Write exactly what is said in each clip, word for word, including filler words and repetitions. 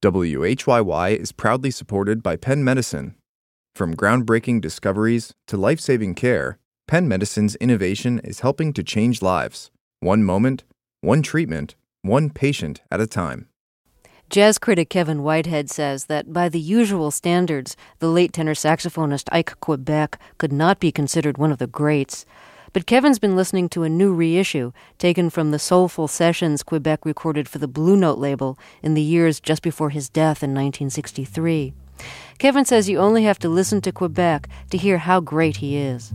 W H Y Y is proudly supported by Penn Medicine. From groundbreaking discoveries to life-saving care, Penn Medicine's innovation is helping to change lives, one moment, one treatment, one patient at a time. Jazz critic Kevin Whitehead says that by the usual standards, the late tenor saxophonist Ike Quebec could not be considered one of the greats. But Kevin's been listening to a new reissue taken from the soulful sessions Quebec recorded for the Blue Note label in the years just before his death in nineteen sixty-three. Kevin says you only have to listen to Quebec to hear how great he is.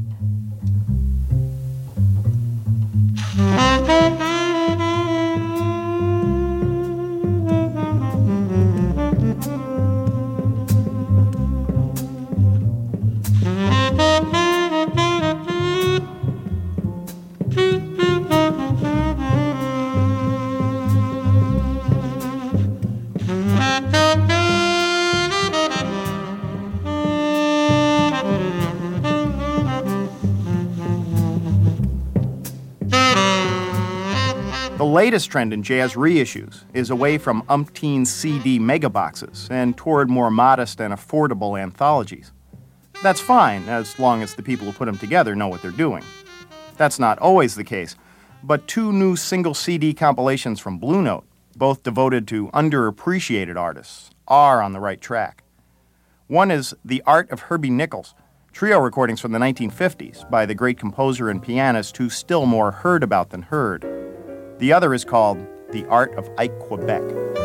The latest trend in jazz reissues is away from umpteen C D megaboxes and toward more modest and affordable anthologies. That's fine, as long as the people who put them together know what they're doing. That's not always the case, but two new single C D compilations from Blue Note, both devoted to underappreciated artists, are on the right track. One is The Art of Herbie Nichols, trio recordings from the nineteen fifties by the great composer and pianist who's still more heard about than heard. The other is called The Art of Ike Quebec.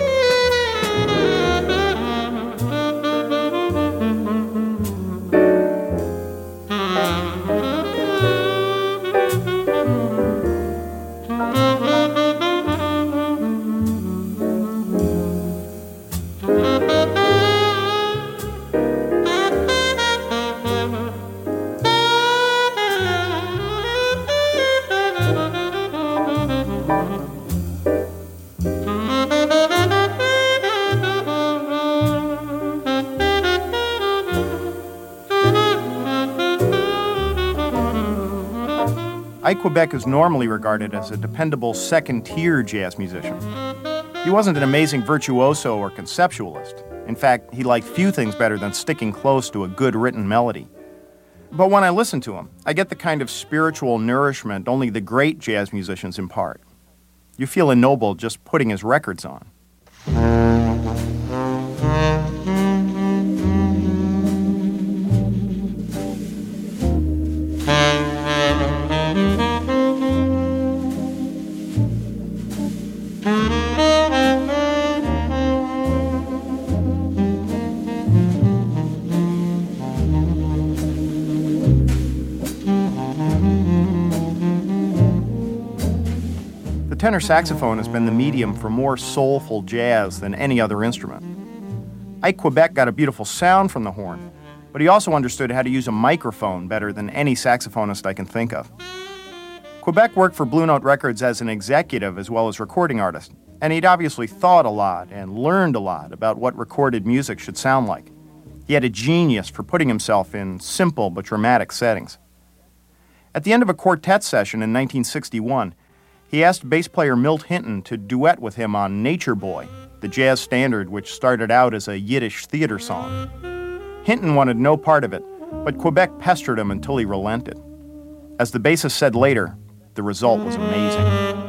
Ike Quebec is normally regarded as a dependable second-tier jazz musician. He wasn't an amazing virtuoso or conceptualist. In fact, he liked few things better than sticking close to a good written melody. But when I listen to him, I get the kind of spiritual nourishment only the great jazz musicians impart. You feel ennobled just putting his records on. The tenor saxophone has been the medium for more soulful jazz than any other instrument. Ike Quebec got a beautiful sound from the horn, but he also understood how to use a microphone better than any saxophonist I can think of. Quebec worked for Blue Note Records as an executive as well as recording artist, and he'd obviously thought a lot and learned a lot about what recorded music should sound like. He had a genius for putting himself in simple but dramatic settings. At the end of a quartet session in nineteen sixty-one, he asked bass player Milt Hinton to duet with him on Nature Boy, the jazz standard which started out as a Yiddish theater song. Hinton wanted no part of it, but Quebec pestered him until he relented. As the bassist said later, the result was amazing.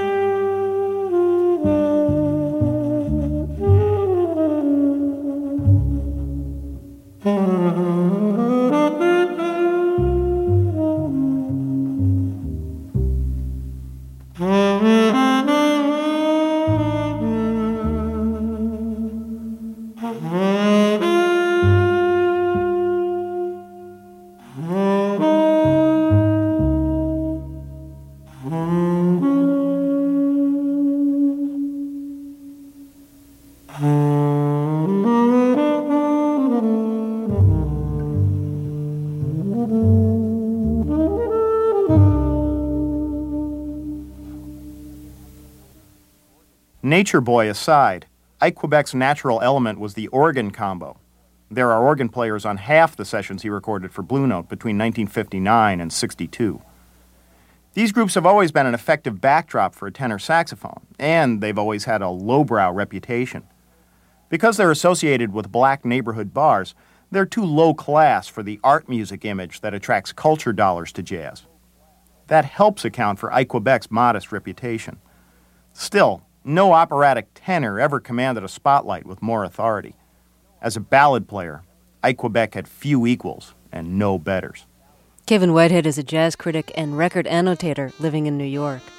Nature Boy aside, Ike Quebec's natural element was the organ combo. There are organ players on half the sessions he recorded for Blue Note between nineteen fifty-nine and sixty-two. These groups have always been an effective backdrop for a tenor saxophone, and they've always had a lowbrow reputation. Because they're associated with black neighborhood bars, they're too low class for the art music image that attracts culture dollars to jazz. That helps account for Ike Quebec's modest reputation. Still, no operatic tenor ever commanded a spotlight with more authority. As a ballad player, Ike Quebec had few equals and no betters. Kevin Whitehead is a jazz critic and record annotator living in New York.